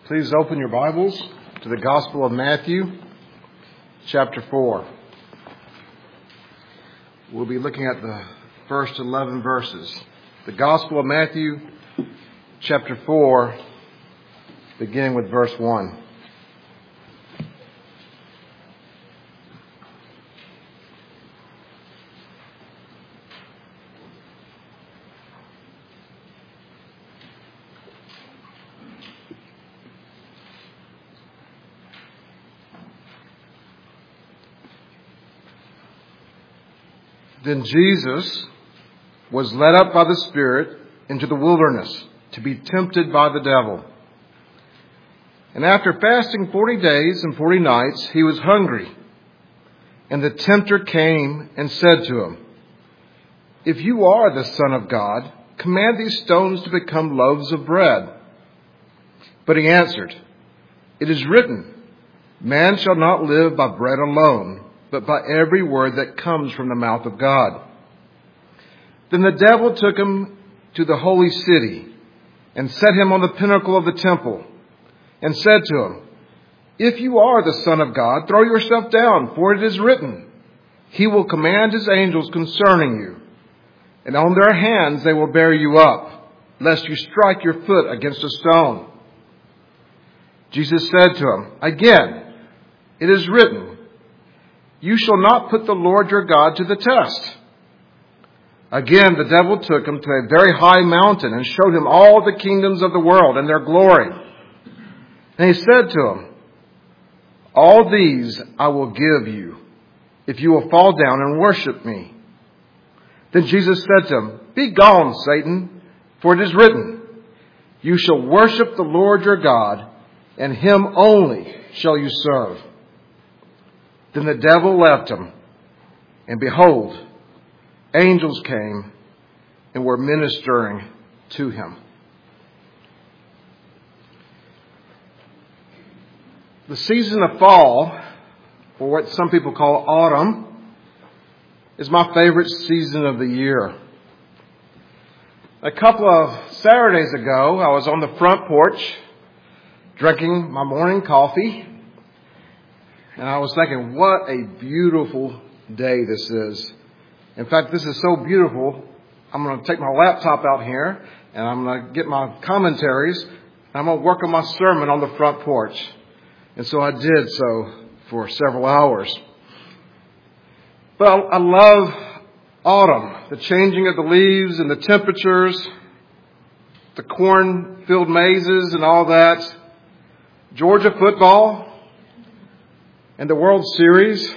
Please open your Bibles to the Gospel of Matthew, chapter 4. We'll be looking at the first 11 verses. The Gospel of Matthew, chapter 4, beginning with verse 1. Then Jesus was led up by the Spirit into the wilderness to be tempted by the devil. And after fasting 40 days and 40 nights, he was hungry. And the tempter came and said to him, "If you are the Son of God, command these stones to become loaves of bread." But he answered, "It is written, man shall not live by bread alone, but by every word that comes from the mouth of God." Then the devil took him to the holy city and set him on the pinnacle of the temple and said to him, "If you are the Son of God, throw yourself down, for it is written, he will command his angels concerning you, and on their hands they will bear you up, lest you strike your foot against a stone." Jesus said to him, "Again, it is written, you shall not put the Lord your God to the test." Again, the devil took him to a very high mountain and showed him all the kingdoms of the world and their glory. And he said to him, "All these I will give you, if you will fall down and worship me." Then Jesus said to him, "Be gone, Satan, for it is written, you shall worship the Lord your God, and him only shall you serve." Then the devil left him, and behold, angels came and were ministering to him. The season of fall, or what some people call autumn, is my favorite season of the year. A couple of Saturdays ago, I was on the front porch drinking my morning coffee. And I was thinking, what a beautiful day this is. In fact, this is so beautiful, I'm going to take my laptop out here, and I'm going to get my commentaries, and I'm going to work on my sermon on the front porch. And so I did so for several hours. But I love autumn, the changing of the leaves and the temperatures, the corn-filled mazes and all that, Georgia football, and the World Series.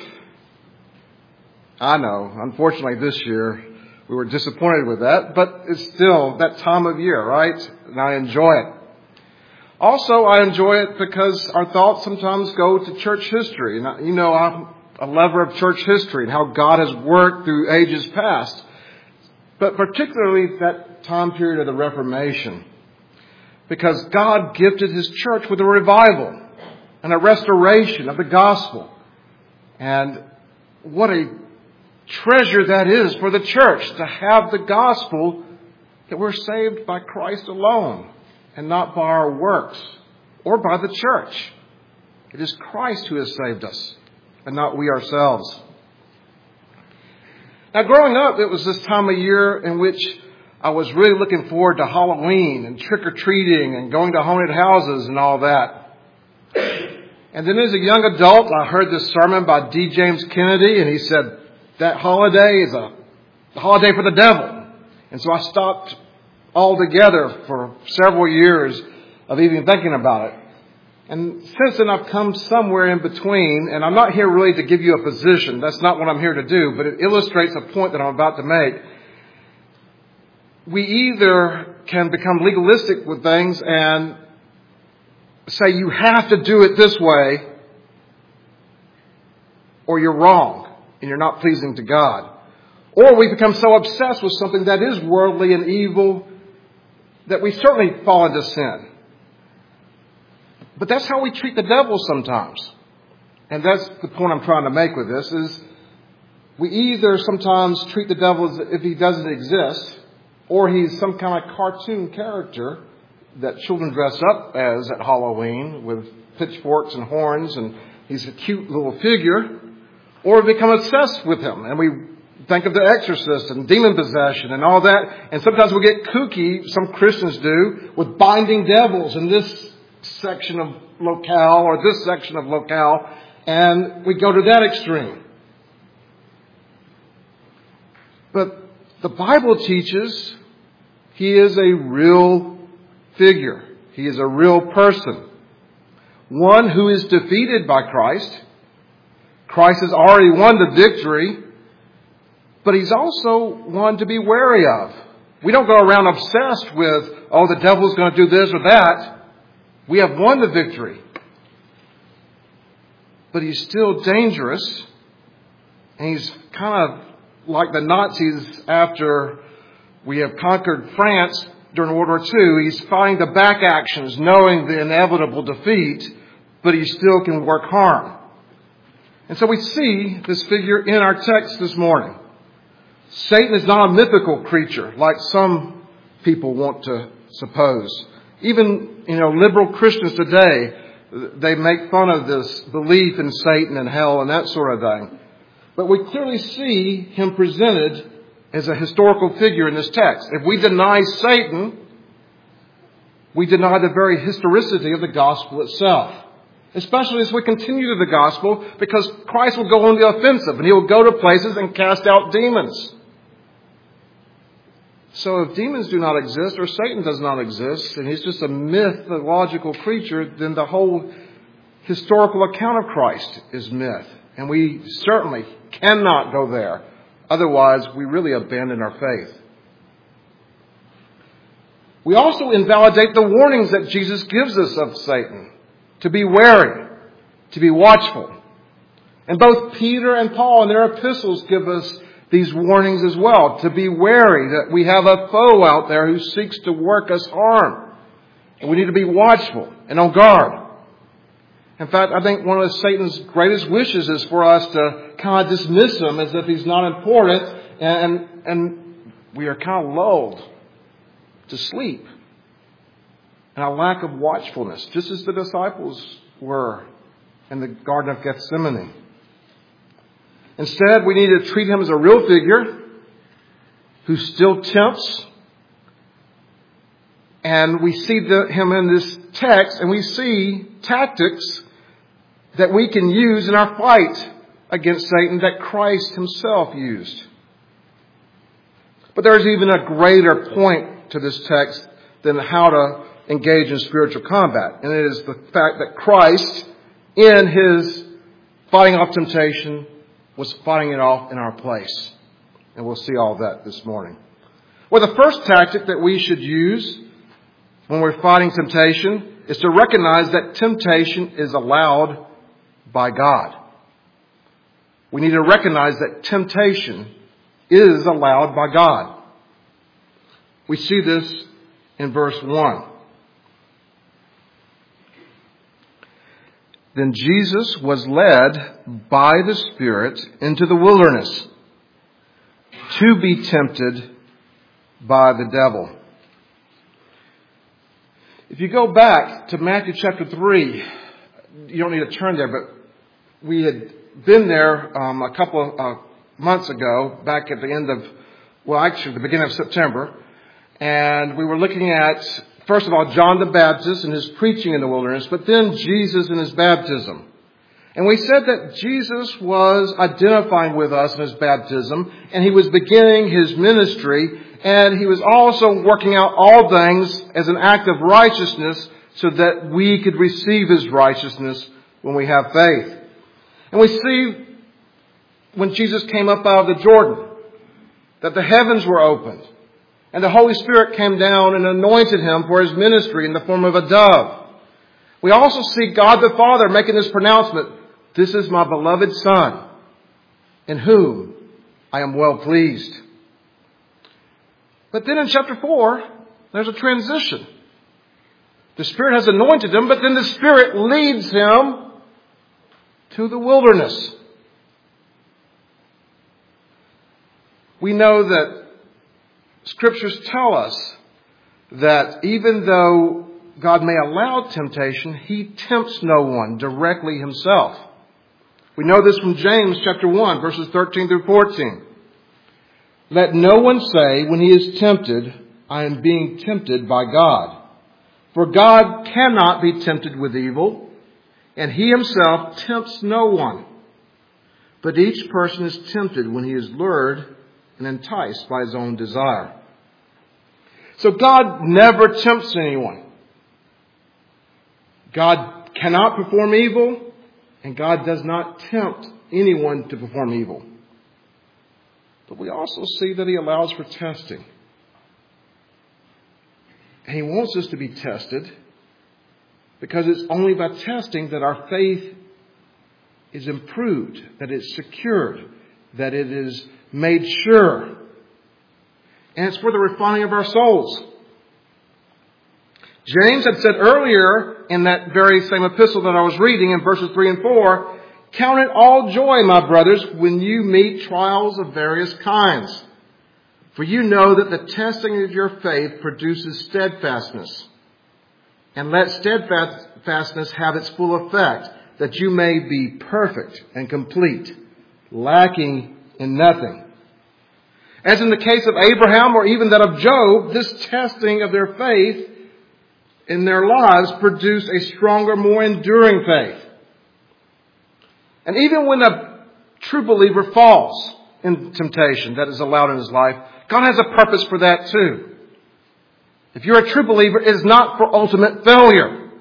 I know, unfortunately this year we were disappointed with that, but it's still that time of year, right? And I enjoy it. Also, I enjoy it because our thoughts sometimes go to church history. And you know, I'm a lover of church history and how God has worked through ages past, but particularly that time period of the Reformation, because God gifted His church with a revival and a restoration of the gospel. And what a treasure that is for the church to have the gospel that we're saved by Christ alone and not by our works or by the church. It is Christ who has saved us and not we ourselves. Now, growing up, it was this time of year in which I was really looking forward to Halloween and trick-or-treating and going to haunted houses and all that. And then as a young adult, I heard this sermon by D. James Kennedy, and he said, that holiday is a holiday for the devil. And so I stopped altogether for several years of even thinking about it. And since then, I've come somewhere in between, and I'm not here really to give you a position. That's not what I'm here to do, but it illustrates a point that I'm about to make. We either can become legalistic with things and say you have to do it this way, or you're wrong and you're not pleasing to God. Or we become so obsessed with something that is worldly and evil that we certainly fall into sin. But that's how we treat the devil sometimes. And that's the point I'm trying to make with this, is we either sometimes treat the devil as if he doesn't exist, or he's some kind of cartoon character that children dress up as at Halloween with pitchforks and horns, and he's a cute little figure, or become obsessed with him. And we think of The Exorcist and demon possession and all that. And sometimes we get kooky, some Christians do, with binding devils in this section of locale or this section of locale. And we go to that extreme. But the Bible teaches he is a real figure. He is a real person. One who is defeated by Christ. Christ has already won the victory. But he's also one to be wary of. We don't go around obsessed with, the devil's going to do this or that. We have won the victory. But he's still dangerous. And he's kind of like the Nazis after we have conquered France during World War II. He's fighting the back actions, knowing the inevitable defeat, but he still can work harm. And so we see this figure in our text this morning. Satan is not a mythical creature like some people want to suppose. Even, liberal Christians today, they make fun of this belief in Satan and hell and that sort of thing. But we clearly see him presented as a historical figure in this text. If we deny Satan, we deny the very historicity of the gospel itself. Especially as we continue to the gospel, because Christ will go on the offensive and he will go to places and cast out demons. So if demons do not exist, or Satan does not exist, and he's just a mythological creature, then the whole historical account of Christ is myth. And we certainly cannot go there. Otherwise, we really abandon our faith. We also invalidate the warnings that Jesus gives us of Satan. To be wary, to be watchful. And both Peter and Paul in their epistles give us these warnings as well. To be wary that we have a foe out there who seeks to work us harm. And we need to be watchful and on guard. In fact, I think one of Satan's greatest wishes is for us to kind of dismiss him as if he's not important. And we are kind of lulled to sleep. And a lack of watchfulness, just as the disciples were in the Garden of Gethsemane. Instead, we need to treat him as a real figure who still tempts. And we see him in this text, and we see tactics that we can use in our fight against Satan that Christ himself used. But there's even a greater point to this text than how to engage in spiritual combat. And it is the fact that Christ, in his fighting off temptation, was fighting it off in our place. And we'll see all that this morning. Well, the first tactic that we should use when we're fighting temptation is to recognize that temptation is allowed by God. We need to recognize that temptation is allowed by God. We see this in verse 1. Then Jesus was led by the Spirit into the wilderness to be tempted by the devil. If you go back to Matthew chapter 3, you don't need to turn there, but we had been there a couple of months ago, back at the end of, the beginning of September, and we were looking at, first of all, John the Baptist and his preaching in the wilderness, but then Jesus and his baptism. And we said that Jesus was identifying with us in his baptism, and he was beginning his ministry, and he was also working out all things as an act of righteousness so that we could receive his righteousness when we have faith. And we see when Jesus came up out of the Jordan that the heavens were opened. And the Holy Spirit came down and anointed him for his ministry in the form of a dove. We also see God the Father making this pronouncement, "This is my beloved Son, in whom I am well pleased." But then in chapter 4, there's a transition. The Spirit has anointed him, but then the Spirit leads him to the wilderness. We know that Scriptures tell us that even though God may allow temptation, He tempts no one directly Himself. We know this from James chapter 1, verses 13 through 14. Let no one say when he is tempted, I am being tempted by God. For God cannot be tempted with evil, and He Himself tempts no one. But each person is tempted when he is lured and enticed by his own desire. So God never tempts anyone. God cannot perform evil, and God does not tempt anyone to perform evil. But we also see that He allows for testing. And He wants us to be tested because it's only by testing that our faith is improved, that it's secured, that it is made sure. And it's for the refining of our souls. James had said earlier in that very same epistle that I was reading in verses 3 and 4, count it all joy, my brothers, when you meet trials of various kinds. For you know that the testing of your faith produces steadfastness. And let steadfastness have its full effect, that you may be perfect and complete, lacking in nothing. As in the case of Abraham or even that of Job, this testing of their faith in their lives produced a stronger, more enduring faith. And even when a true believer falls in temptation that is allowed in his life, God has a purpose for that too. If you're a true believer, it is not for ultimate failure.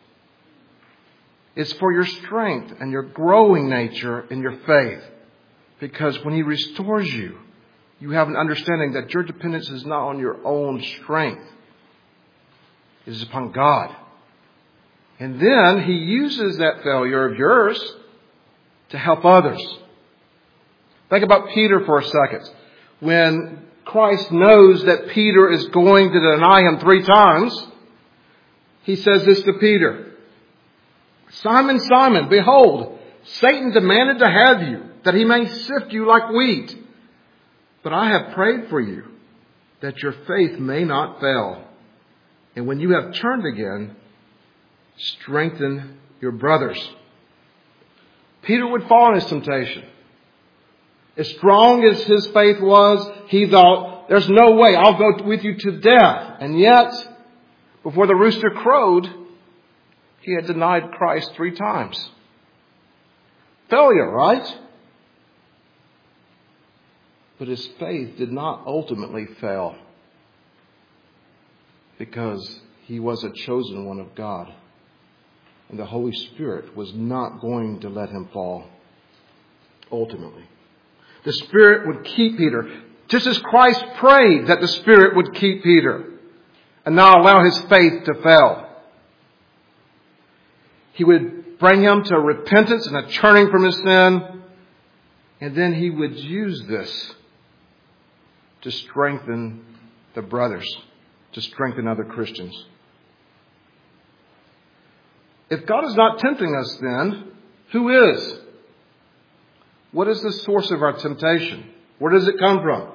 It's for your strength and your growing nature in your faith. Because when He restores you, you have an understanding that your dependence is not on your own strength. It is upon God. And then He uses that failure of yours to help others. Think about Peter for a second. When Christ knows that Peter is going to deny Him 3 times, He says this to Peter. Simon, Simon, behold, Satan demanded to have you, that he may sift you like wheat. But I have prayed for you, that your faith may not fail. And when you have turned again, strengthen your brothers. Peter would fall in his temptation. As strong as his faith was, he thought, there's no way, I'll go with you to death. And yet, before the rooster crowed, he had denied Christ 3 times. Failure, right? But his faith did not ultimately fail because he was a chosen one of God. And the Holy Spirit was not going to let him fall ultimately. The Spirit would keep Peter, just as Christ prayed that the Spirit would keep Peter and not allow his faith to fail. He would bring him to repentance and a turning from his sin. And then He would use this to strengthen the brothers, to strengthen other Christians. If God is not tempting us, then who is? What is the source of our temptation? Where does it come from?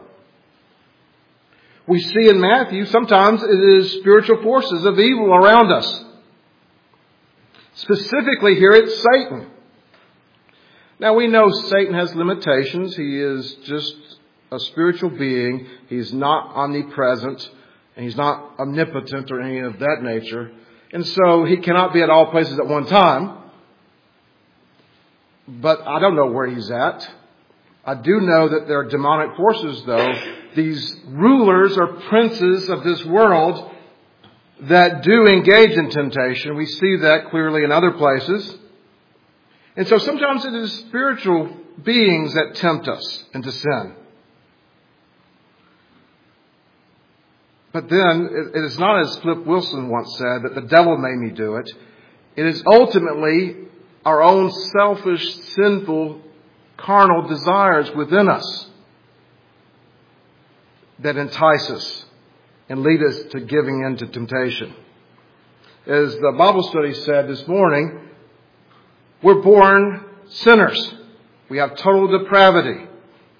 We see in Matthew, sometimes it is spiritual forces of evil around us. Specifically here, it's Satan. Now we know Satan has limitations. He is just a spiritual being. He's not omnipresent. And he's not omnipotent or any of that nature. And so he cannot be at all places at one time. But I don't know where he's at. I do know that there are demonic forces, though. These rulers or princes of this world that do engage in temptation. We see that clearly in other places. And so sometimes it is spiritual beings that tempt us into sin. But then it is not as Flip Wilson once said that the devil made me do it. It is ultimately our own selfish, sinful, carnal desires within us that entice us and lead us to giving in to temptation. As the Bible study said this morning, we're born sinners. We have total depravity.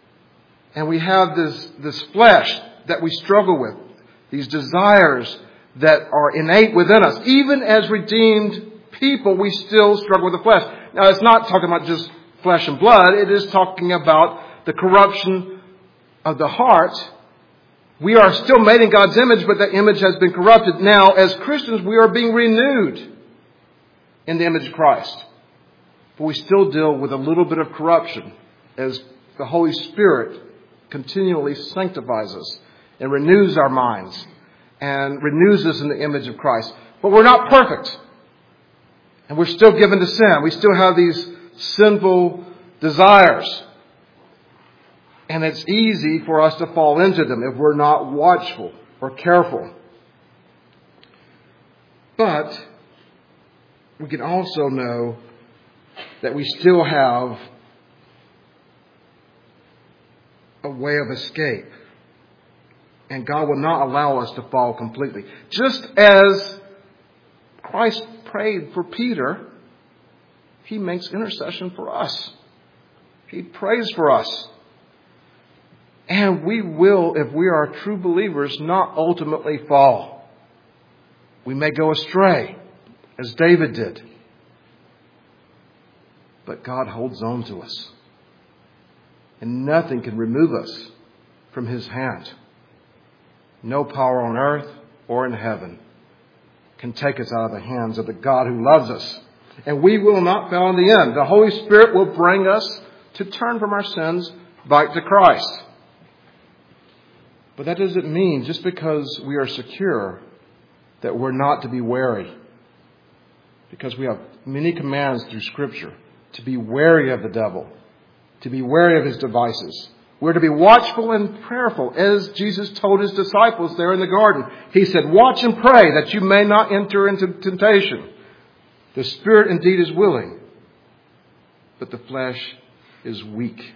And we have this flesh that we struggle with. These desires that are innate within us. Even as redeemed people, we still struggle with the flesh. Now, it's not talking about just flesh and blood. It is talking about the corruption of the heart. We are still made in God's image, but that image has been corrupted. Now, as Christians, we are being renewed in the image of Christ. But we still deal with a little bit of corruption as the Holy Spirit continually sanctifies us and renews our minds and renews us in the image of Christ. But we're not perfect. And we're still given to sin. We still have these sinful desires. And it's easy for us to fall into them if we're not watchful or careful. But we can also know that we still have a way of escape. And God will not allow us to fall completely. Just as Christ prayed for Peter, He makes intercession for us. He prays for us. And we will, if we are true believers, not ultimately fall. We may go astray, as David did. But God holds on to us. And nothing can remove us from His hand. No power on earth or in heaven can take us out of the hands of the God who loves us. And we will not fail in the end. The Holy Spirit will bring us to turn from our sins back to Christ. But that doesn't mean just because we are secure that we're not to be wary. Because we have many commands through Scripture to be wary of the devil, to be wary of his devices. We're to be watchful and prayerful, as Jesus told His disciples there in the garden. He said, "Watch and pray that you may not enter into temptation. The spirit indeed is willing, but the flesh is weak."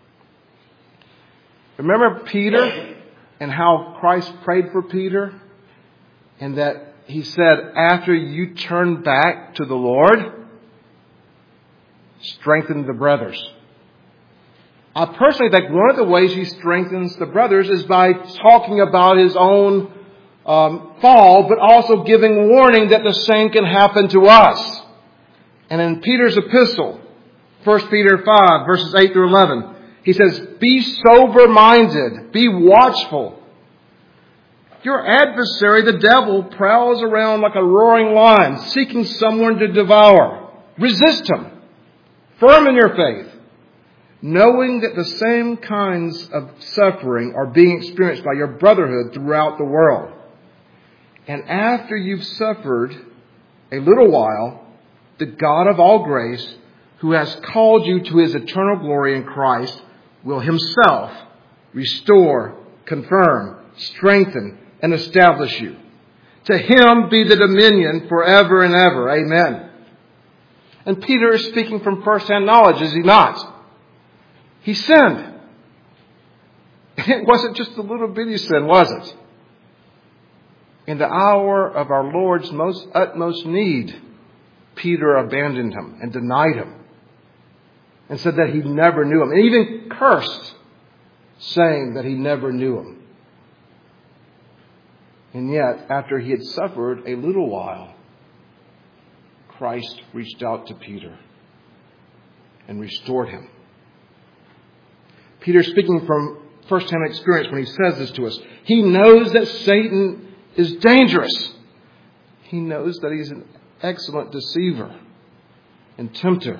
Remember Peter and how Christ prayed for Peter? And that He said, after you turn back to the Lord, strengthen the brothers. I personally think one of the ways He strengthens the brothers is by talking about His own fall, but also giving warning that the same can happen to us. And in Peter's epistle, 1 Peter 5, verses 8 through 11, he says, "Be sober-minded, be watchful. Your adversary, the devil, prowls around like a roaring lion, seeking someone to devour. Resist him, firm in your faith, knowing that the same kinds of suffering are being experienced by your brotherhood throughout the world. And after you've suffered a little while, the God of all grace, who has called you to His eternal glory in Christ, will Himself restore, confirm, strengthen, and establish you. To Him be the dominion forever and ever. Amen." And Peter is speaking from first-hand knowledge, is he not? He sinned. It wasn't just a little bitty sin, was it? In the hour of our Lord's utmost need, Peter abandoned Him and denied Him and said that he never knew Him, and even cursed, saying that he never knew Him. And yet, after he had suffered a little while, Christ reached out to Peter and restored him. Peter, speaking from first-hand experience when he says this to us, he knows that Satan is dangerous. He knows that he's an excellent deceiver and tempter.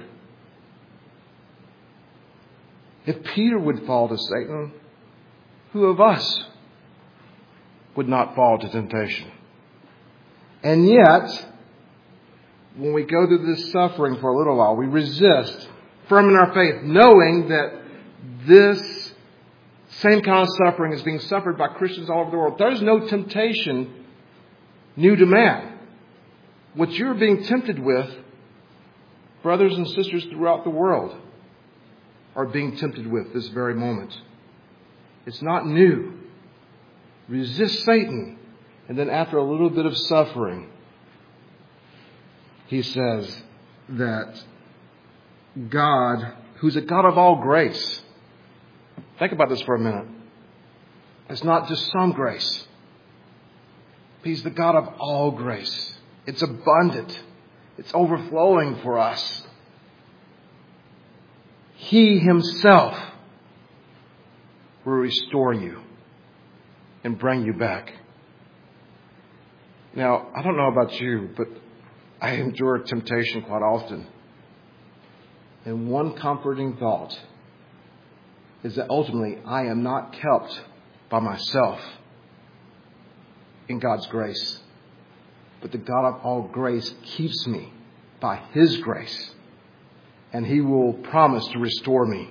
If Peter would fall to Satan, who of us would not fall to temptation? And yet, when we go through this suffering for a little while, we resist, firm in our faith, knowing that this same kind of suffering is being suffered by Christians all over the world. There's no temptation new to man. What you're being tempted with, brothers and sisters throughout the world are being tempted with this very moment. It's not new. Resist Satan. And then after a little bit of suffering, he says that God, who's a God of all grace. Think about this for a minute. It's not just some grace. He's the God of all grace. It's abundant. It's overflowing for us. He Himself will restore you and bring you back. Now, I don't know about you, but I endure temptation quite often. And one comforting thought is that ultimately I am not kept by myself in God's grace. But the God of all grace keeps me by His grace. And He will promise to restore me.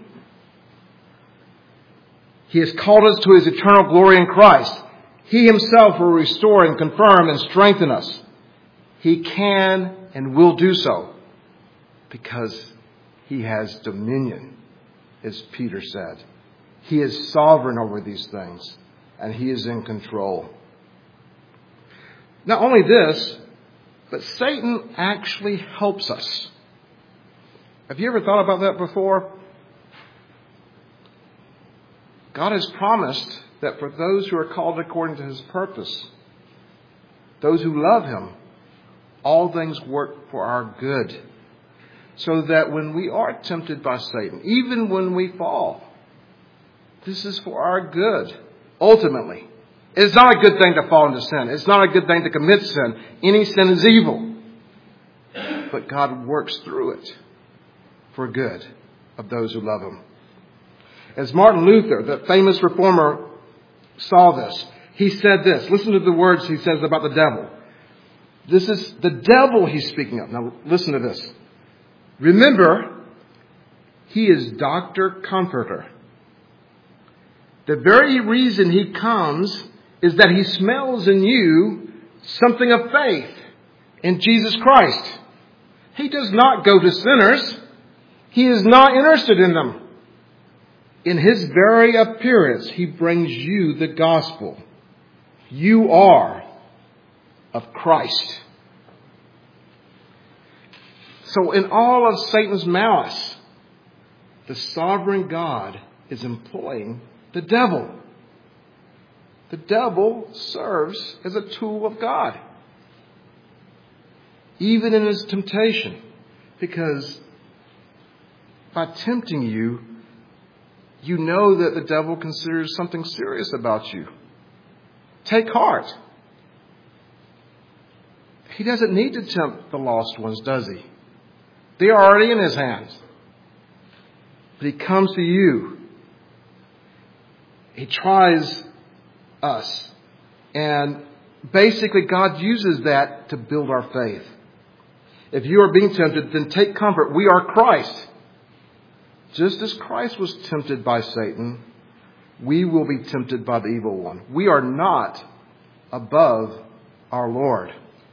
He has called us to His eternal glory in Christ. He Himself will restore and confirm and strengthen us. He can and will do so because He has dominion, as Peter said. He is sovereign over these things, and He is in control. Not only this, but Satan actually helps us. Have you ever thought about that before? God has promised that for those who are called according to His purpose, those who love Him, all things work for our good. So that when we are tempted by Satan, even when we fall, this is for our good, ultimately. It's not a good thing to fall into sin. It's not a good thing to commit sin. Any sin is evil. But God works through it for good of those who love Him. As Martin Luther, the famous reformer, saw this, he said this. Listen to the words he says about the devil. This is the devil he's speaking of. Now listen to this. Remember, he is Dr. Comforter. The very reason he comes is that he smells in you something of faith in Jesus Christ. He does not go to sinners. He is not interested in them. In His very appearance, He brings you the gospel. You are of Christ. So in all of Satan's malice, the sovereign God is employing the devil. The devil serves as a tool of God, even in his temptation, because by tempting you, you know that the devil considers something serious about you. Take heart. He doesn't need to tempt the lost ones, does he? They are already in His hands. But He comes to you. He tries us. And basically God uses that to build our faith. If you are being tempted, then take comfort. We are Christ. Just as Christ was tempted by Satan, we will be tempted by the evil one. We are not above our Lord.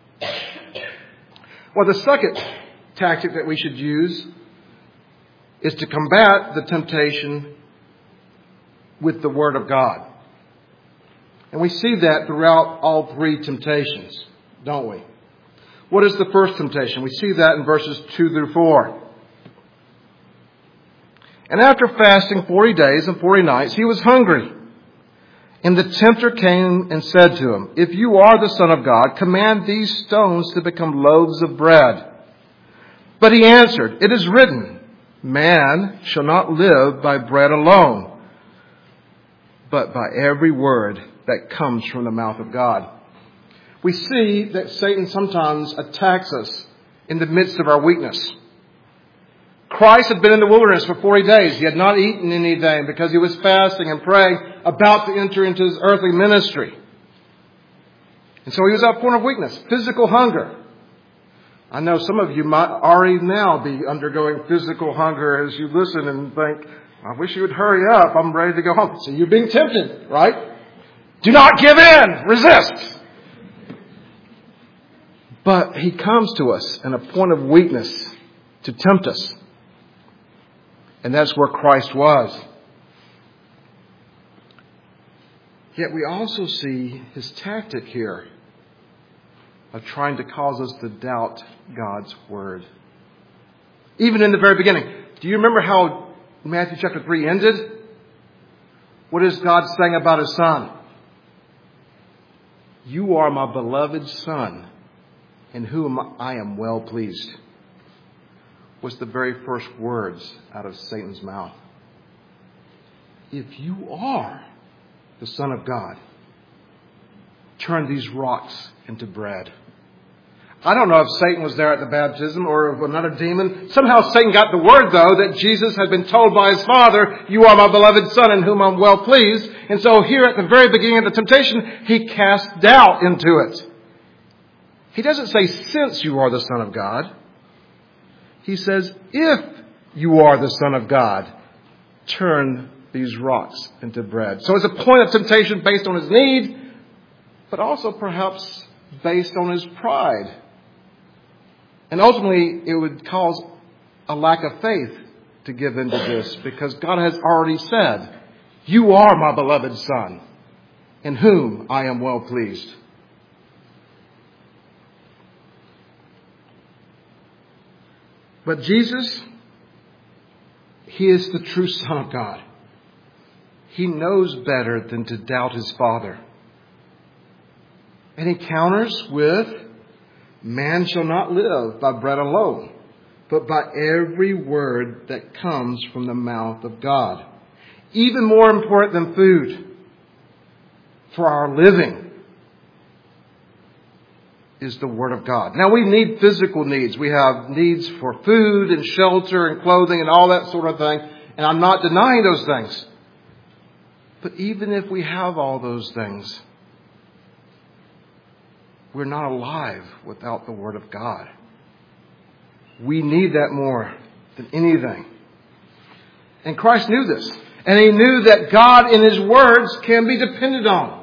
Well, the second tactic that we should use is to combat the temptation with the Word of God. And we see that throughout all three temptations, don't we? What is the first temptation? We see that in verses 2 through 4. And after fasting 40 days and 40 nights, he was hungry. And the tempter came and said to him, "If you are the Son of God, command these stones to become loaves of bread." But he answered, "It is written, man shall not live by bread alone, but by every word that comes from the mouth of God." We see that Satan sometimes attacks us in the midst of our weakness. Christ had been in the wilderness for 40 days. He had not eaten anything because He was fasting and praying, about to enter into His earthly ministry. And so He was at a point of weakness, physical hunger. I know some of you might already now be undergoing physical hunger as you listen and think, "I wish you would hurry up. I'm ready to go home." So you're being tempted, right? Do not give in. Resist. But He comes to us in a point of weakness to tempt us. And that's where Christ was. Yet we also see His tactic here of trying to cause us to doubt God's Word. Even in the very beginning. Do you remember how Matthew chapter 3 ended? What is God saying about His Son? "You are my beloved Son, in whom I am well pleased," was the very first words out of Satan's mouth. If you are the Son of God, turn these rocks into bread. I don't know if Satan was there at the baptism or if another demon. Somehow Satan got the word, though, that Jesus had been told by his Father, "You are my beloved Son in whom I'm well pleased." And so here at the very beginning of the temptation, he cast doubt into it. He doesn't say, "Since you are the Son of God." He says, "If you are the Son of God, turn these rocks into bread." So it's a point of temptation based on his need, but also perhaps based on his pride. And ultimately, it would cause a lack of faith to give into this, because God has already said, "You are my beloved Son, in whom I am well pleased." But Jesus, he is the true Son of God. He knows better than to doubt his Father. And he counters with, "Man shall not live by bread alone, but by every word that comes from the mouth of God." Even more important than food for our living is the Word of God. Now, we need physical needs. We have needs for food and shelter and clothing and all that sort of thing. And I'm not denying those things. But even if we have all those things, we're not alive without the Word of God. We need that more than anything. And Christ knew this. And he knew that God in his words can be depended on.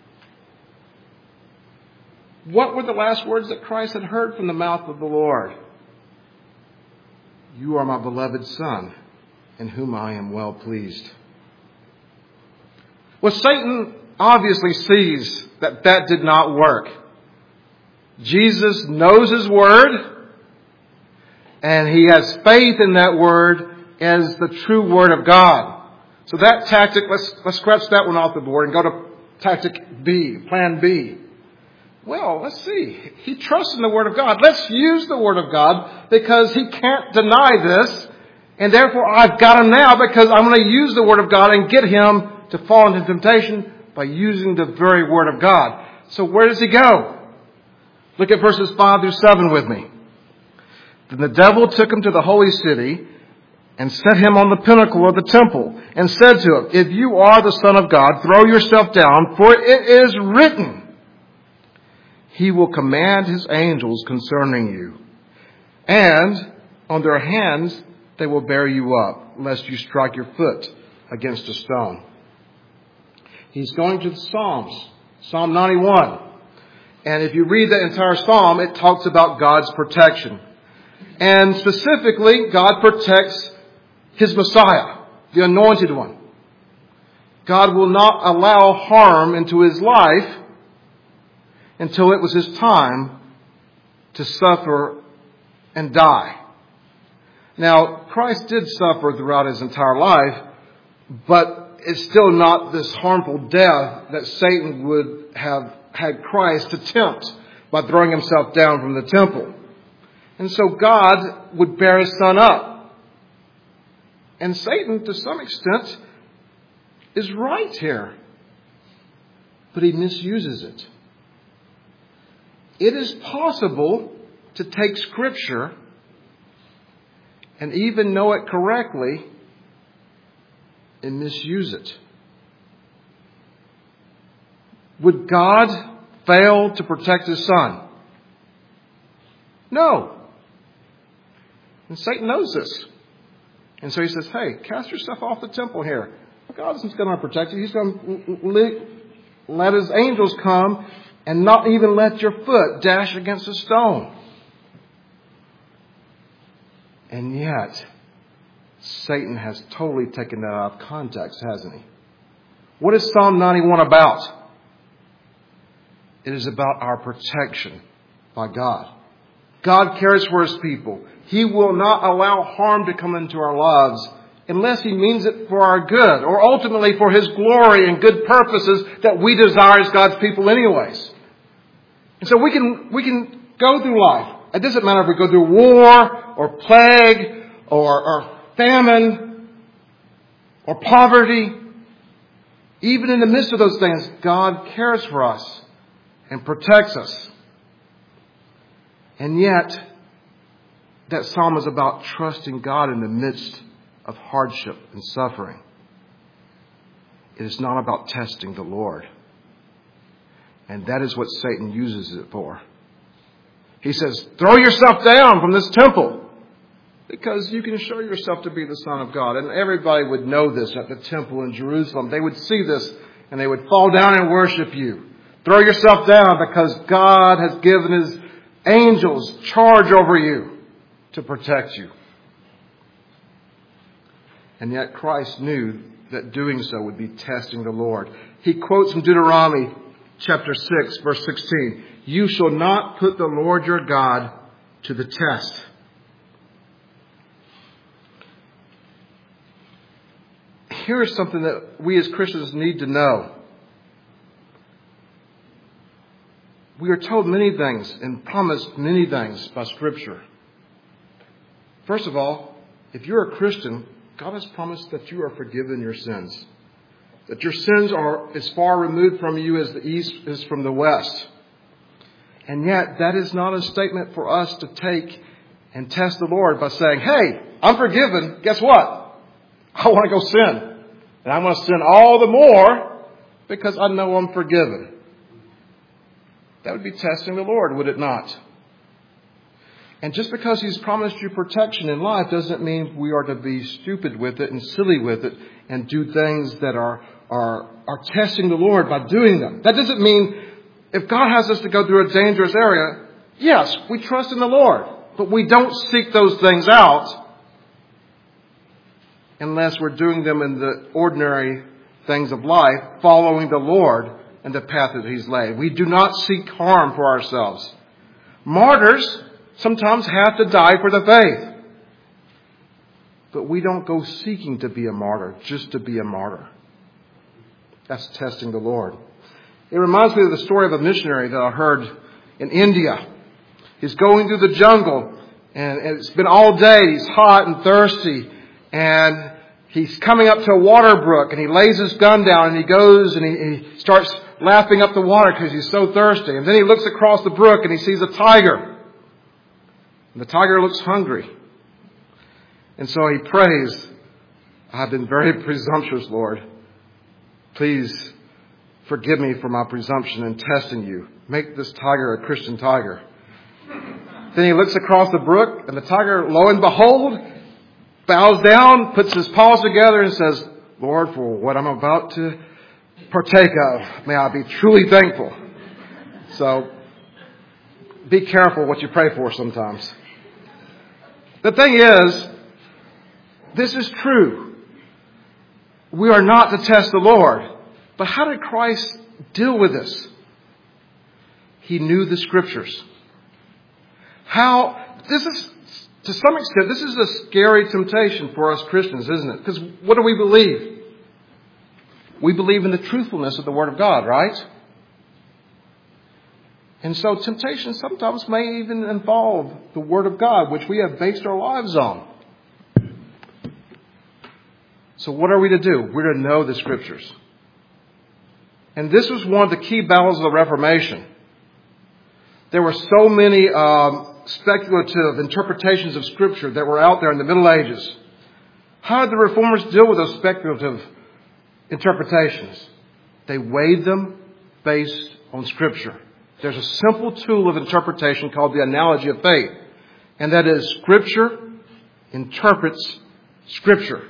What were the last words that Christ had heard from the mouth of the Lord? "You are my beloved Son, in whom I am well pleased." Well, Satan obviously sees that that did not work. Jesus knows his word, and he has faith in that word as the true word of God. So that tactic, let's scratch that one off the board and go to tactic B, plan B. Well, let's see. He trusts in the Word of God. Let's use the Word of God, because he can't deny this. And therefore, I've got him now, because I'm going to use the Word of God and get him to fall into temptation by using the very Word of God. So where does he go? Look at verses 5 through 7 with me. "Then the devil took him to the holy city and set him on the pinnacle of the temple and said to him, 'If you are the Son of God, throw yourself down, for it is written, He will command His angels concerning you, and on their hands they will bear you up, lest you strike your foot against a stone.'" He's going to the Psalms, Psalm 91. And if you read that entire psalm, it talks about God's protection. And specifically, God protects His Messiah, the Anointed One. God will not allow harm into His life until it was His time to suffer and die. Now, Christ did suffer throughout His entire life, but it's still not this harmful death that Satan would have had Christ to tempt by throwing himself down from the temple. And so God would bear His Son up. And Satan, to some extent, is right here. But he misuses it. It is possible to take Scripture and even know it correctly and misuse it. Would God fail to protect His Son? No. And Satan knows this. And so he says, "Hey, cast yourself off the temple here. God isn't going to protect you. He's going to let His angels come and not even let your foot dash against a stone." And yet, Satan has totally taken that out of context, hasn't he? What is Psalm 91 about? It is about our protection by God. God cares for His people. He will not allow harm to come into our lives unless He means it for our good, or ultimately for His glory and good purposes that we desire as God's people anyways. And so we can go through life. It doesn't matter if we go through war or plague or famine or poverty. Even in the midst of those things, God cares for us and protects us. And yet, that psalm is about trusting God in the midst of hardship and suffering. It is not about testing the Lord. And that is what Satan uses it for. He says, throw yourself down from this temple because you can show yourself to be the Son of God. And everybody would know this at the temple in Jerusalem. They would see this and they would fall down and worship you. Throw yourself down because God has given His angels charge over you to protect you. And yet Christ knew that doing so would be testing the Lord. He quotes from Deuteronomy chapter 6, verse 16. You shall not put the Lord your God to the test. Here is something that we as Christians need to know. We are told many things and promised many things by Scripture. First of all, if you're a Christian, God has promised that you are forgiven your sins. That your sins are as far removed from you as the east is from the west. And yet, that is not a statement for us to take and test the Lord by saying, hey, I'm forgiven. Guess what? I want to go sin. And I'm going to sin all the more because I know I'm forgiven. That would be testing the Lord, would it not? And just because He's promised you protection in life doesn't mean we are to be stupid with it and silly with it and do things that are testing the Lord by doing them. That doesn't mean if God has us to go through a dangerous area, yes, we trust in the Lord, but we don't seek those things out unless we're doing them in the ordinary things of life, following the Lord and the path that He's laid. We do not seek harm for ourselves. Martyrs sometimes have to die for the faith. But we don't go seeking to be a martyr just to be a martyr. That's testing the Lord. It reminds me of the story of a missionary that I heard in India. He's going through the jungle and it's been all day. He's hot and thirsty and he's coming up to a water brook and he lays his gun down and he goes and he starts lapping up the water because he's so thirsty. And then he looks across the brook and he sees a tiger. And the tiger looks hungry. And so he prays, I've been very presumptuous, Lord. Please forgive me for my presumption in testing you. Make this tiger a Christian tiger. Then he looks across the brook and the tiger, lo and behold, bows down, puts his paws together and says, Lord, for what I'm about to partake of, may I be truly thankful. So be careful what you pray for sometimes. The thing is, this is true. We are not to test the Lord. But how did Christ deal with this? He knew the Scriptures. To some extent, this is a scary temptation for us Christians, isn't it? Because what do we believe? We believe in the truthfulness of the Word of God, right? And so temptation sometimes may even involve the Word of God, which we have based our lives on. So what are we to do? We're to know the Scriptures. And this was one of the key battles of the Reformation. There were so many speculative interpretations of Scripture that were out there in the Middle Ages. How did the Reformers deal with those speculative interpretations? They weighed them based on Scripture. There's a simple tool of interpretation called the analogy of faith. And that is Scripture interprets Scripture.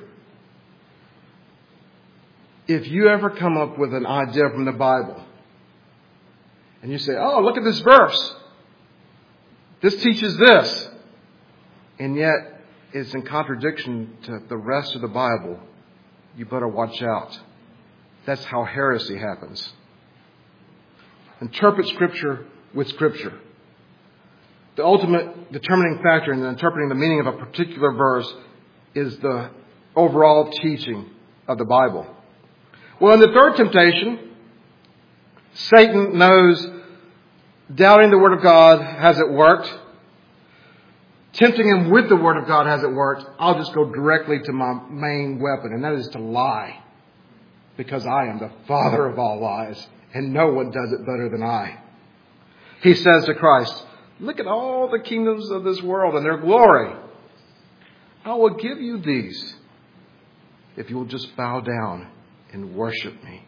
If you ever come up with an idea from the Bible and you say, oh, look at this verse. This teaches this. And yet it's in contradiction to the rest of the Bible. You better watch out. That's how heresy happens. Interpret Scripture with Scripture. The ultimate determining factor in interpreting the meaning of a particular verse is the overall teaching of the Bible. Well, in the third temptation, Satan knows doubting the Word of God, has it worked? Tempting him with the Word of God, has it worked? I'll just go directly to my main weapon, and that is to lie. Because I am the father of all lies, and no one does it better than I. He says to Christ, look at all the kingdoms of this world and their glory. I will give you these if you will just bow down and worship me.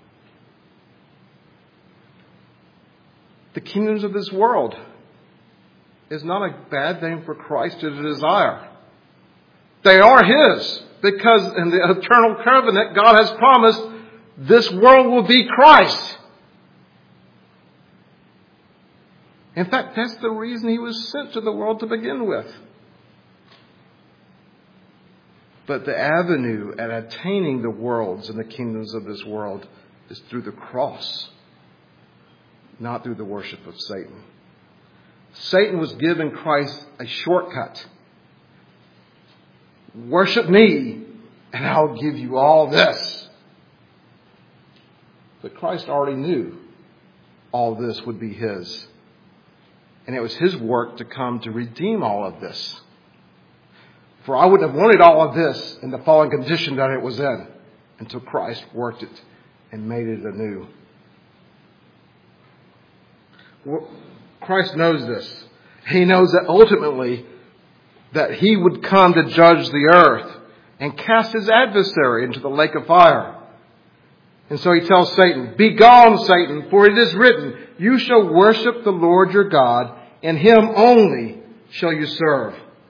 The kingdoms of this world is not a bad thing for Christ to desire. They are His, because in the eternal covenant, God has promised this world will be Christ. In fact, that's the reason He was sent to the world to begin with. But the avenue at attaining the worlds and the kingdoms of this world is through the cross, not through the worship of Satan. Satan was giving Christ a shortcut. Worship me, and I'll give you all this. But Christ already knew all this would be His. And it was His work to come to redeem all of this. For I wouldn't have wanted all of this in the fallen condition that it was in until Christ worked it and made it anew. Christ knows this. He knows that ultimately that He would come to judge the earth and cast His adversary into the lake of fire. And so He tells Satan, "Begone, Satan, for it is written, you shall worship the Lord your God, and Him only shall you serve."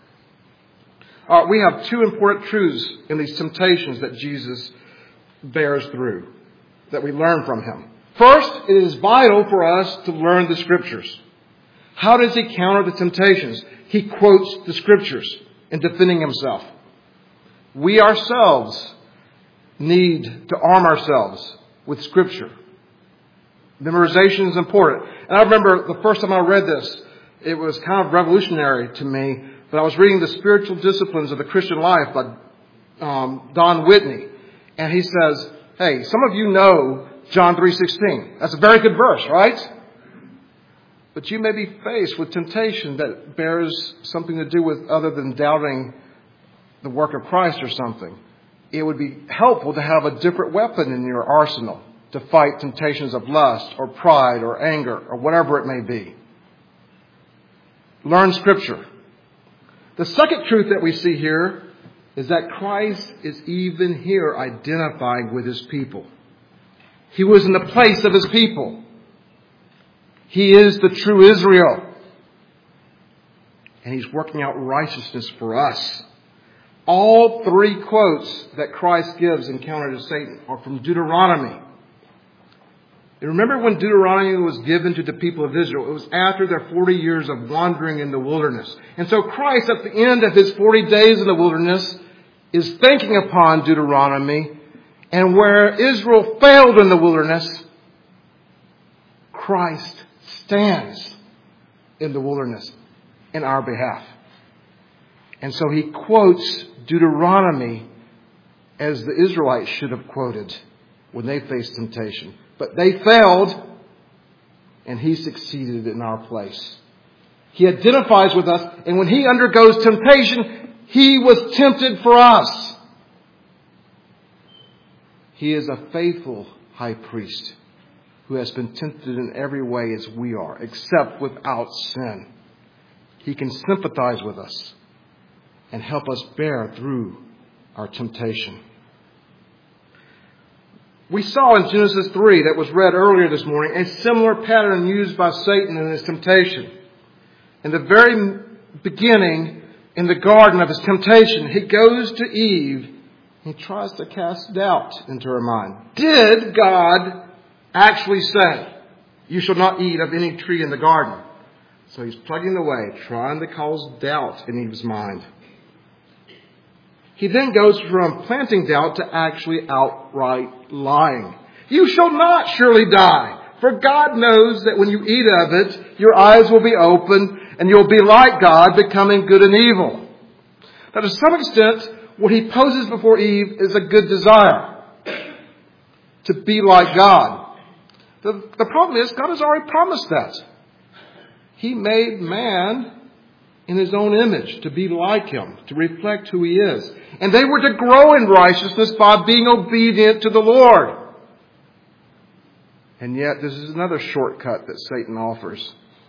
We have two important truths in these temptations that Jesus bears through, that we learn from Him. First, it is vital for us to learn the Scriptures. How does He counter the temptations? He quotes the Scriptures in defending Himself. We ourselves need to arm ourselves with Scripture. Memorization is important. And I remember the first time I read this, it was kind of revolutionary to me. But I was reading The Spiritual Disciplines of the Christian Life by Don Whitney. And he says, hey, some of you know John 3:16. That's a very good verse, right? But you may be faced with temptation that bears something to do with other than doubting the work of Christ or something. It would be helpful to have a different weapon in your arsenal to fight temptations of lust or pride or anger or whatever it may be. Learn Scripture. The second truth that we see here is that Christ is even here identifying with His people. He was in the place of His people. He is the true Israel. And He's working out righteousness for us. All three quotes that Christ gives in counter to Satan are from Deuteronomy. You remember when Deuteronomy was given to the people of Israel? It was after their 40 years of wandering in the wilderness. And so Christ, at the end of His 40 days in the wilderness, is thinking upon Deuteronomy. And where Israel failed in the wilderness, Christ stands in the wilderness in our behalf. And so He quotes Deuteronomy as the Israelites should have quoted when they faced temptation. But they failed, and He succeeded in our place. He identifies with us, and when He undergoes temptation, He was tempted for us. He is a faithful high priest who has been tempted in every way as we are, except without sin. He can sympathize with us and help us bear through our temptation. We saw in Genesis 3 that was read earlier this morning a similar pattern used by Satan in his temptation. In the very beginning, in the garden of his temptation, he goes to Eve. He tries to cast doubt into her mind. Did God actually say, you shall not eat of any tree in the garden? So he's plugging away, trying to cause doubt in Eve's mind. He then goes from planting doubt to actually outright lying. You shall not surely die, for God knows that when you eat of it, your eyes will be open and you'll be like God, becoming good and evil. Now, to some extent, what he poses before Eve is a good desire to be like God. The problem is, God has already promised that. He made man in his own image, to be like him, to reflect who he is. And they were to grow in righteousness by being obedient to the Lord. And yet, this is another shortcut that Satan offers.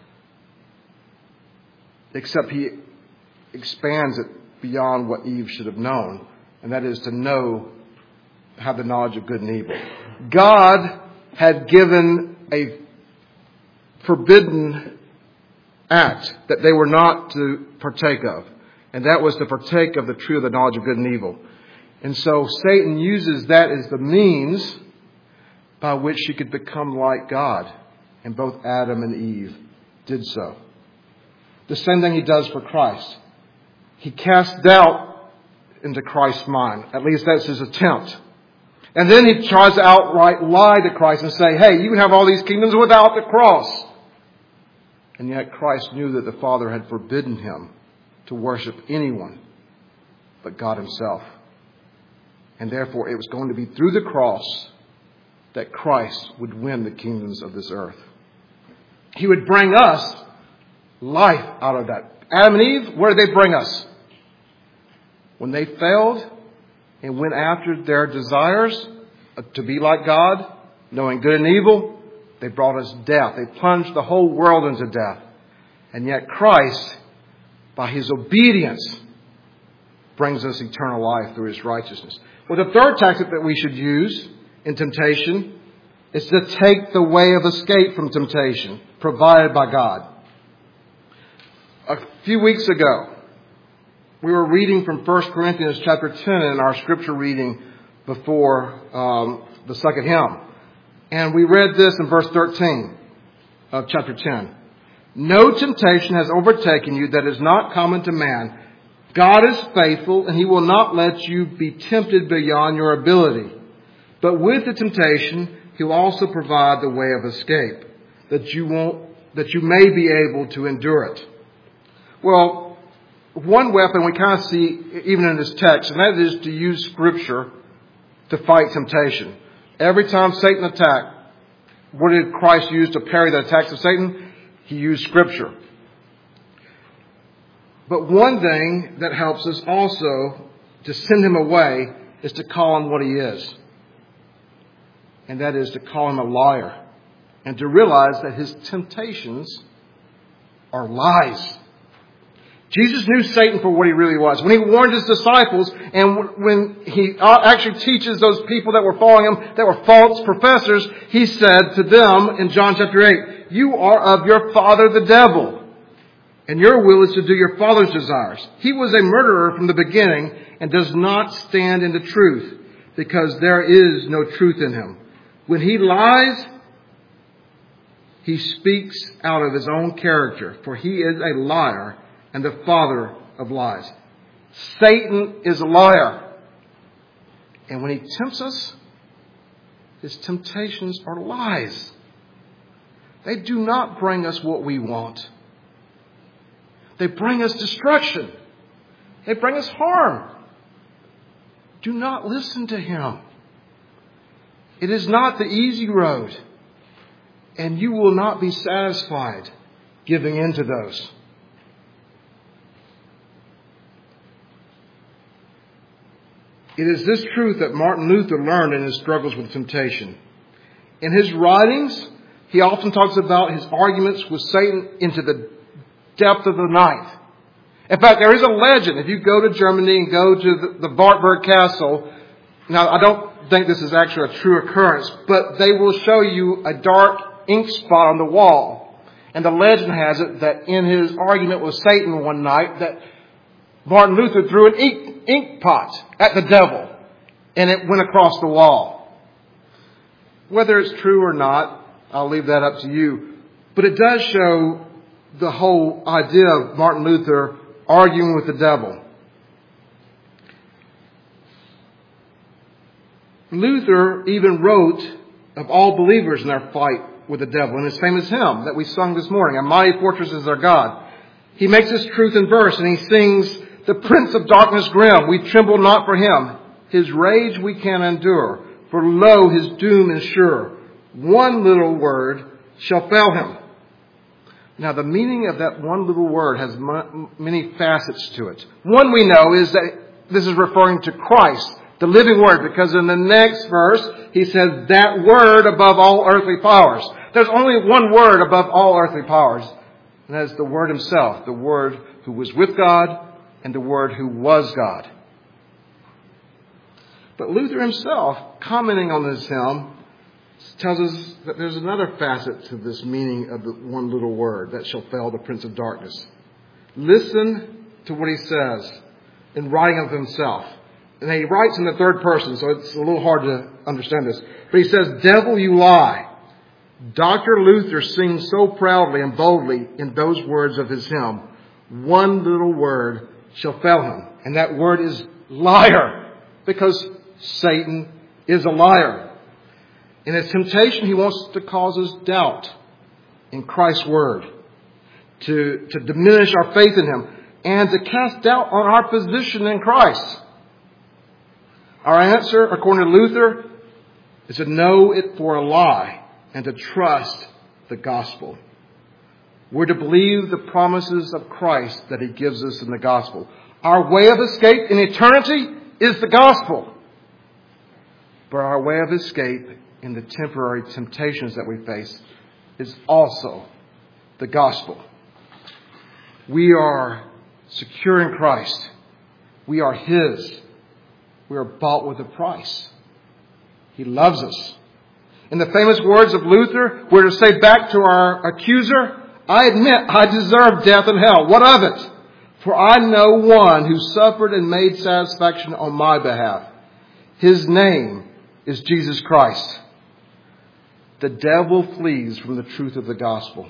Except he expands it beyond what Eve should have known. And that is to have the knowledge of good and evil. God had given a forbidden act that they were not to partake of. And that was to partake of the tree of the knowledge of good and evil. And so Satan uses that as the means by which she could become like God. And both Adam and Eve did so. The same thing he does for Christ. He casts doubt into Christ's mind. At least that's his attempt. And then he tries to outright lie to Christ and say, hey, you can have all these kingdoms without the cross. And yet Christ knew that the Father had forbidden him to worship anyone but God himself. And therefore it was going to be through the cross that Christ would win the kingdoms of this earth. He would bring us life out of that. Adam and Eve, where did they bring us? When they failed and went after their desires to be like God, knowing good and evil, they brought us death. They plunged the whole world into death. And yet Christ, by his obedience, brings us eternal life through his righteousness. Well, the third tactic that we should use in temptation is to take the way of escape from temptation provided by God. A few weeks ago, we were reading from 1 Corinthians chapter 10 in our scripture reading before the second hymn. And we read this in verse 13 of chapter 10. No temptation has overtaken you that is not common to man. God is faithful, and he will not let you be tempted beyond your ability. But with the temptation, he will also provide the way of escape, that you may be able to endure it. Well, one weapon we kind of see even in this text, and that is to use Scripture to fight temptation. Every time Satan attacked, what did Christ use to parry the attacks of Satan? He used Scripture. But one thing that helps us also to send him away is to call him what he is. And that is to call him a liar. And to realize that his temptations are lies. Jesus knew Satan for what he really was. When he warned his disciples, and when he actually teaches those people that were following him, that were false professors, he said to them in John chapter 8, you are of your father the devil, and your will is to do your father's desires. He was a murderer from the beginning and does not stand in the truth, because there is no truth in him. When he lies, he speaks out of his own character, for he is a liar and the father of lies. Satan is a liar. And when he tempts us, his temptations are lies. They do not bring us what we want. They bring us destruction. They bring us harm. Do not listen to him. It is not the easy road. And you will not be satisfied giving in to those. It is this truth that Martin Luther learned in his struggles with temptation. In his writings, he often talks about his arguments with Satan into the depth of the night. In fact, there is a legend. If you go to Germany and go to the Wartburg Castle, now I don't think this is actually a true occurrence, but they will show you a dark ink spot on the wall. And the legend has it that in his argument with Satan one night, that Martin Luther threw an ink pot at the devil, and it went across the wall. Whether it's true or not, I'll leave that up to you. But it does show the whole idea of Martin Luther arguing with the devil. Luther even wrote of all believers in their fight with the devil in his famous hymn that we sung this morning, A Mighty Fortress is Our God. He makes this truth in verse, and he sings, the prince of darkness grim, we tremble not for him. His rage we can endure, for lo, his doom is sure. One little word shall fail him. Now, the meaning of that one little word has many facets to it. One we know is that this is referring to Christ, the living Word, because in the next verse, he says, that Word above all earthly powers. There's only one Word above all earthly powers, and that is the Word himself, the Word who was with God and the Word who was God. But Luther himself, commenting on this hymn, tells us that there's another facet to this meaning of the one little word, that shall fail the prince of darkness. Listen to what he says in writing of himself. And he writes in the third person, so it's a little hard to understand this. But he says, devil, you lie. Dr. Luther sings so proudly and boldly in those words of his hymn, one little word shall fail him. And that word is liar, because Satan is a liar. In his temptation, he wants to cause us doubt in Christ's word, to diminish our faith in him, and to cast doubt on our position in Christ. Our answer, according to Luther, is to know it for a lie and to trust the gospel. We're to believe the promises of Christ that he gives us in the gospel. Our way of escape in eternity is the gospel. But our way of escape in the temporary temptations that we face is also the gospel. We are secure in Christ. We are his. We are bought with a price. He loves us. In the famous words of Luther, we're to say back to our accuser, I admit I deserve death and hell. What of it? For I know one who suffered and made satisfaction on my behalf. His name is Jesus Christ. The devil flees from the truth of the gospel.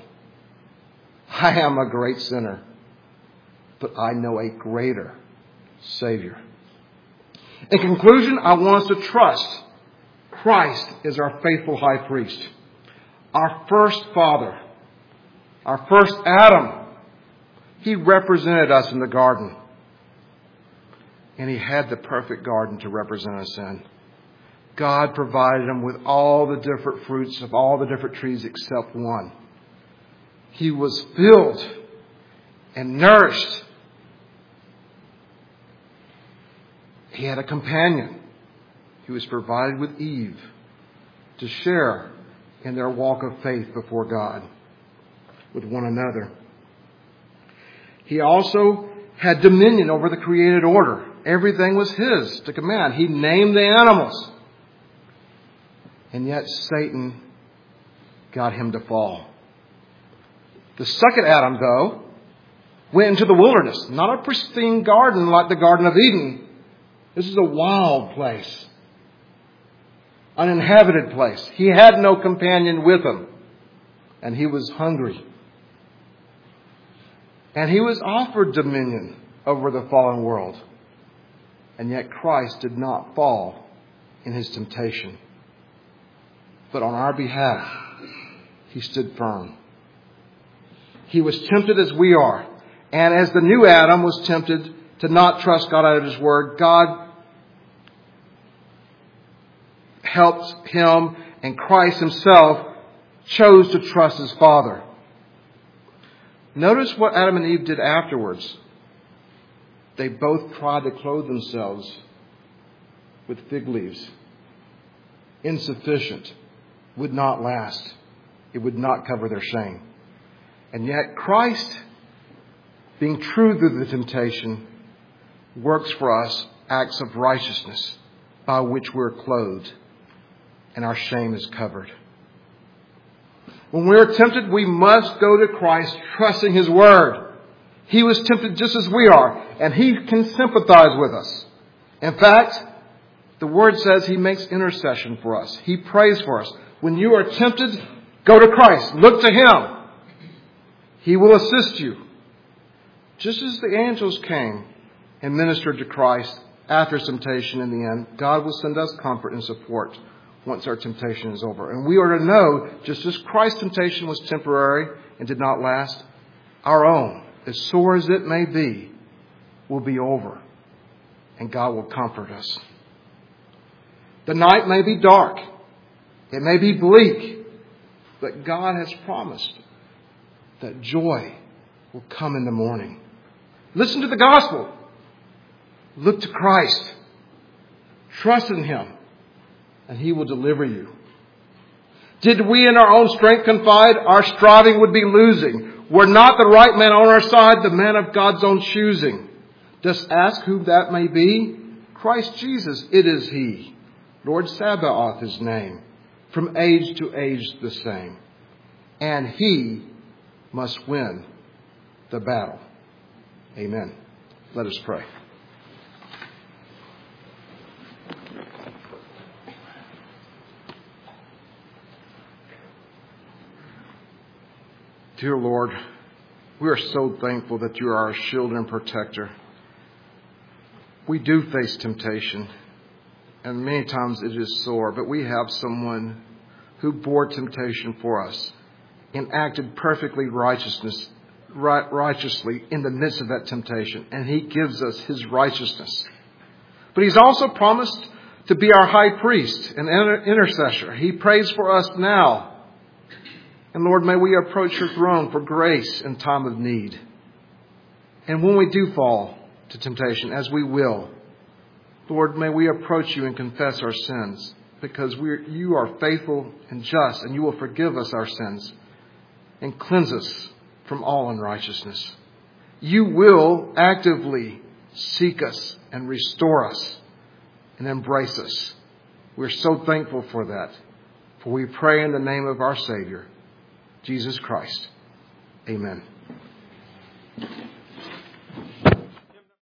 I am a great sinner, but I know a greater Savior. In conclusion, I want us to trust Christ is our faithful high priest, our first father, our first Adam. He represented us in the garden, and he had the perfect garden to represent us in. God provided him with all the different fruits of all the different trees except one. He was filled and nourished. He had a companion. He was provided with Eve to share in their walk of faith before God with one another. He also had dominion over the created order. Everything was his to command. He named the animals. And yet Satan got him to fall. The second Adam, though, went into the wilderness. Not a pristine garden like the Garden of Eden. This is a wild place. Uninhabited place. He had no companion with him. And he was hungry. And he was offered dominion over the fallen world. And yet Christ did not fall in his temptation. But on our behalf, he stood firm. He was tempted as we are. And as the new Adam was tempted to not trust God out of his word, God helped him, and Christ himself chose to trust his Father. Notice what Adam and Eve did afterwards. They both tried to clothe themselves with fig leaves. Insufficient. Would not last. It would not cover their shame. And yet Christ, being true through the temptation, works for us acts of righteousness by which we're clothed and our shame is covered. When we're tempted, we must go to Christ trusting his word. He was tempted just as we are, and he can sympathize with us. In fact, the word says he makes intercession for us. He prays for us. When you are tempted, go to Christ. Look to him. He will assist you. Just as the angels came and ministered to Christ after temptation in the end, God will send us comfort and support once our temptation is over. And we are to know, just as Christ's temptation was temporary and did not last, our own, as sore as it may be, will be over. And God will comfort us. The night may be dark. It may be bleak. But God has promised that joy will come in the morning. Listen to the gospel. Look to Christ. Trust in Him, and He will deliver you. Did we in our own strength confide, our striving would be losing. Were not the right man on our side, the man of God's own choosing. Just ask who that may be. Christ Jesus, it is He. Lord Sabaoth His name. From age to age the same. And He must win the battle. Amen. Let us pray. Dear Lord, we are so thankful that You are our shield and protector. We do face temptation, and many times it is sore, but we have someone who bore temptation for us and acted perfectly righteously in the midst of that temptation, and He gives us His righteousness. But He's also promised to be our high priest and intercessor. He prays for us now. And Lord, may we approach Your throne for grace in time of need. And when we do fall to temptation, as we will, Lord, may we approach You and confess our sins, because You are faithful and just, and You will forgive us our sins and cleanse us from all unrighteousness. You will actively seek us and restore us and embrace us. We're so thankful for that. For we pray in the name of our Savior, Jesus Christ. Amen.